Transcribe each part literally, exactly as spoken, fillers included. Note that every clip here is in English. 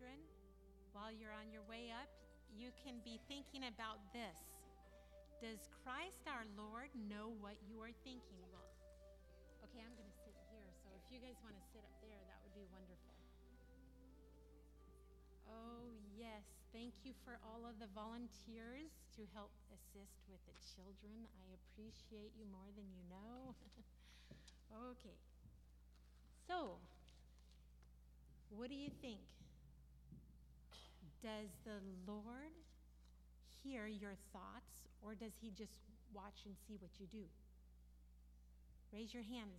children, while you're on your way up, you can be thinking about this. Does Christ our Lord know what you are thinking? Well, okay, I'm going to sit here, so if you guys want to sit up there, that would be wonderful. Oh, yes. Thank you for all of the volunteers to help assist with the children. I appreciate you more than you know. Okay. So, what do you think? Does the Lord hear your thoughts, or does he just watch and see what you do? Raise your hands.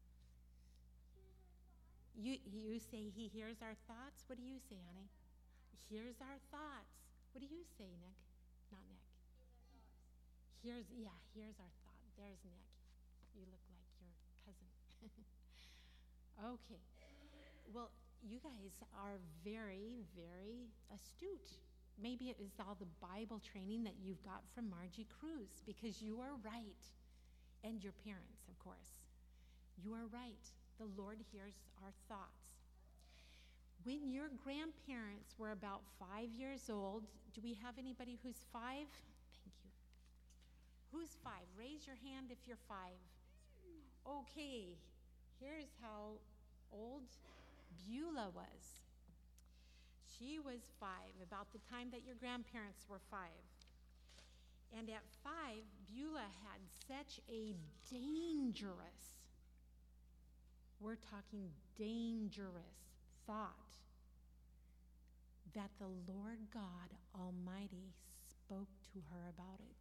You, you say he hears our thoughts? What do you say, honey? Hears our thoughts. What do you say, Nick? Not Nick. Hears, yeah, hears our thought. There's Nick. You look like your cousin. Okay. Well, you guys are very, very astute. Maybe it is all the Bible training that you've got from Margie Cruz, because you are right. And your parents, of course. You are right. The Lord hears our thoughts. When your grandparents were about five years old, do we have anybody who's five? Thank you. Who's five? Raise your hand if you're five. Okay, here's how old Beulah was. She was five, about the time that your grandparents were five. And at five, Beulah had such a dangerous, we're talking dangerous thought, that the Lord God Almighty spoke to her about it.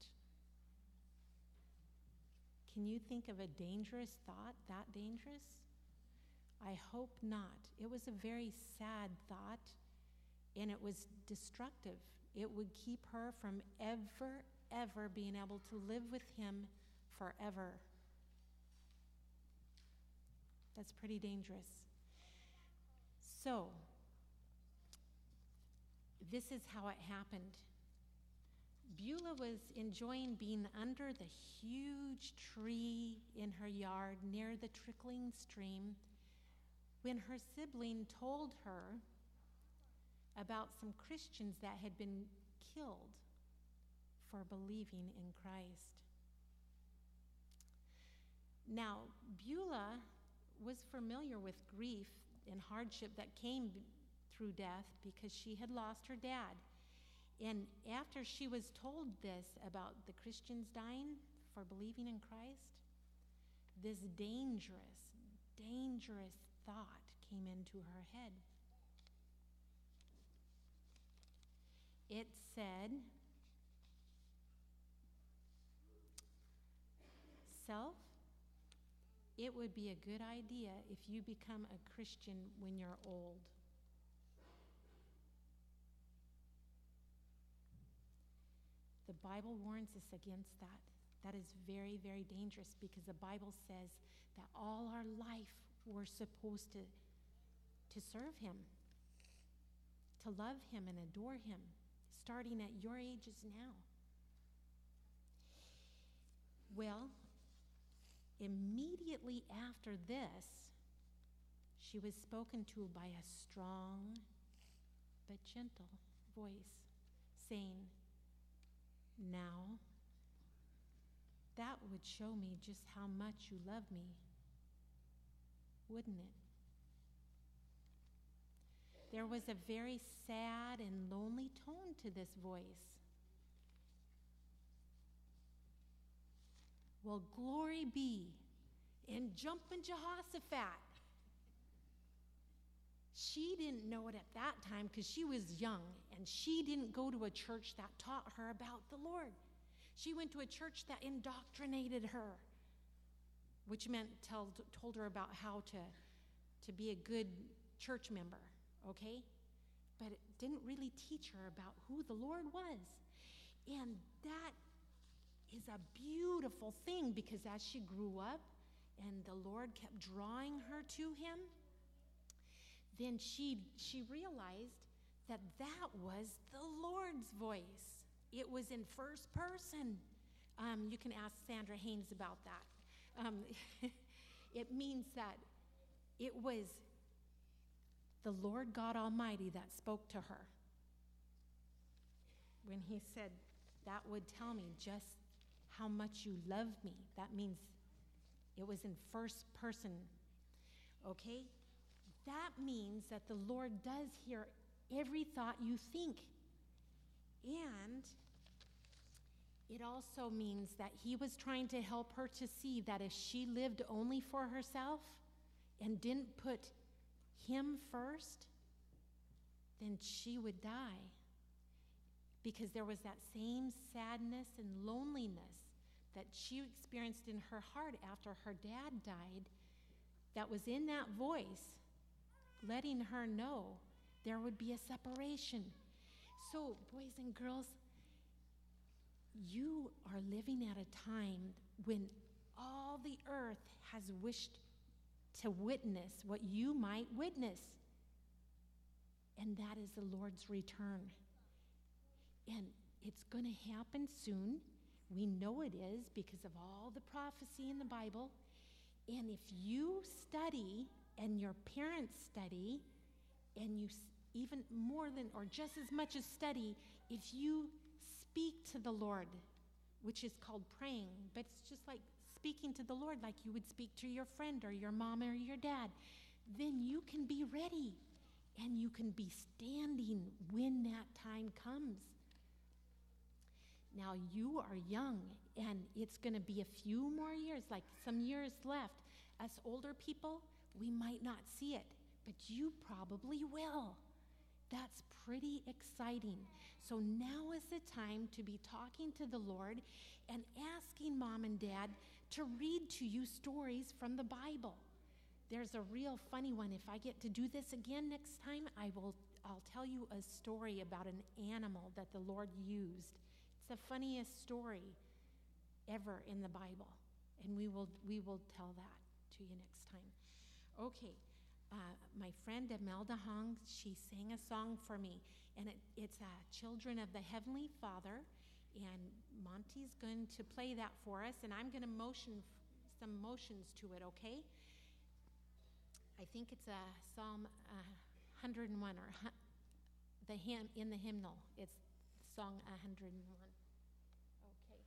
Can you think of a dangerous thought, that dangerous? I hope not. It was a very sad thought, and it was destructive. It would keep her from ever, ever being able to live with him forever. That's pretty dangerous. So, this is how it happened. Beulah was enjoying being under the huge tree in her yard near the trickling stream when her sibling told her about some Christians that had been killed for believing in Christ. Now, Beulah was familiar with grief and hardship that came through death because she had lost her dad. And after she was told this about the Christians dying for believing in Christ, this dangerous, dangerous thought came into her head. It said, "Self, it would be a good idea if you become a Christian when you're old." The Bible warns us against that. That is very, very dangerous, because the Bible says that all our life we're supposed to, to serve him, to love him and adore him, starting at your ages now. Well, immediately after this, she was spoken to by a strong but gentle voice saying, "Now, that would show me just how much you love me, wouldn't it?" There was a very sad and lonely tone to this voice. "Well, glory be, and jumping Jehoshaphat." She didn't know it at that time because she was young, and she didn't go to a church that taught her about the Lord. She went to a church that indoctrinated her, which meant told, told her about how to, to be a good church member, okay? But it didn't really teach her about who the Lord was. And that is a beautiful thing, because as she grew up and the Lord kept drawing her to him, then she she realized that that was the Lord's voice. It was in first person. Um, you can ask Sandra Haynes about that. Um, it means that it was the Lord God Almighty that spoke to her. When he said, that would tell me just how much you love me. That means it was in first person, okay? That means that the Lord does hear every thought you think. And it also means that he was trying to help her to see that if she lived only for herself and didn't put him first, then she would die. Because there was that same sadness and loneliness that she experienced in her heart after her dad died, that was in that voice, letting her know there would be a separation. So, boys and girls, you are living at a time when all the earth has wished to witness what you might witness, and that is the Lord's return. And it's going to happen soon. We know it is because of all the prophecy in the Bible. And if you study and your parents study, and you even more than or just as much as study, if you speak to the Lord, which is called praying, but it's just like speaking to the Lord like you would speak to your friend or your mom or your dad, then you can be ready and you can be standing when that time comes. Now, you are young, and it's going to be a few more years, like some years left. Us older people, we might not see it, but you probably will. That's pretty exciting. So now is the time to be talking to the Lord and asking Mom and Dad to read to you stories from the Bible. There's a real funny one. If I get to do this again next time, I will, I'll tell you a story about an animal that the Lord used. It's the funniest story ever in the Bible, and we will we will tell that to you next time. Okay, uh, my friend Imelda Hong, she sang a song for me, and it, it's uh, Children of the Heavenly Father, and Monty's going to play that for us, and I'm going to motion f- some motions to it, okay? I think it's a Psalm uh, one hundred and one, or hu- the hymn in the hymnal. It's song one hundred and one. Okay.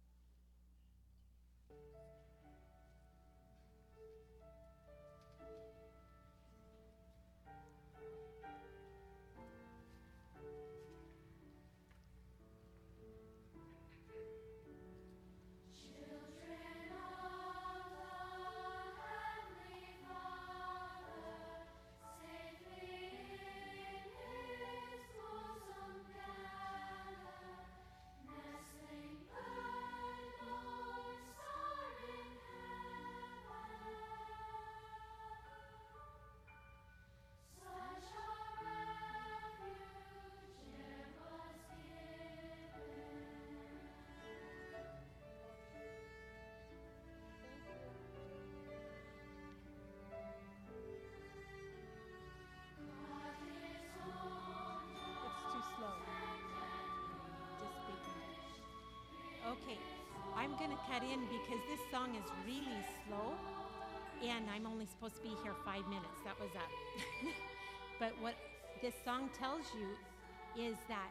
Okay, I'm going to cut in because this song is really slow, and I'm only supposed to be here five minutes. That was up. But what this song tells you is that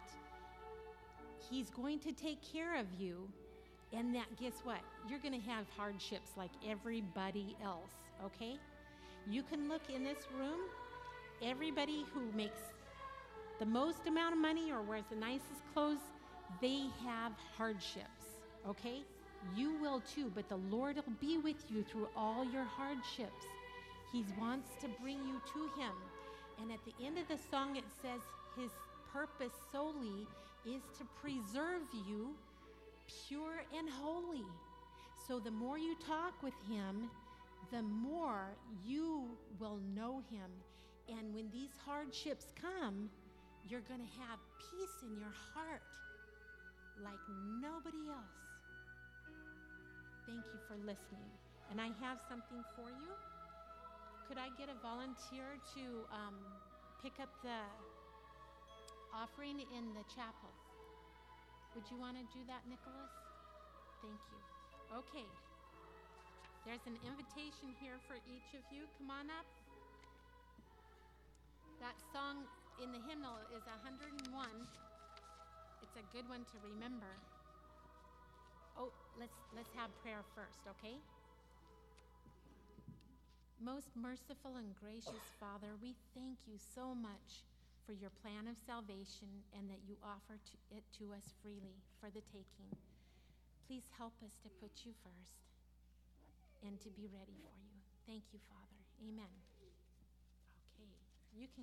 he's going to take care of you, and that, guess what? You're going to have hardships like everybody else, okay? You can look in this room, everybody who makes the most amount of money or wears the nicest clothes, they have hardships, okay? You will too, but the Lord will be with you through all your hardships. He wants to bring you to him. And at the end of the song, it says his purpose solely is to preserve you pure and holy. So the more you talk with him, the more you will know him. And when these hardships come, you're going to have peace in your heart like nobody else. Thank you for listening. And I have something for you. Could I get a volunteer to um, pick up the offering in the chapel? Would you want to do that, Nicholas? Thank you. Okay. There's an invitation here for each of you. Come on up. in the hymnal is one hundred one. It's a good one to remember. Oh, let's let's have prayer first, okay? Most merciful and gracious Father, we thank you so much for your plan of salvation and that you offer to it to us freely for the taking. Please help us to put you first and to be ready for you. Thank you, Father. Amen. Okay, you can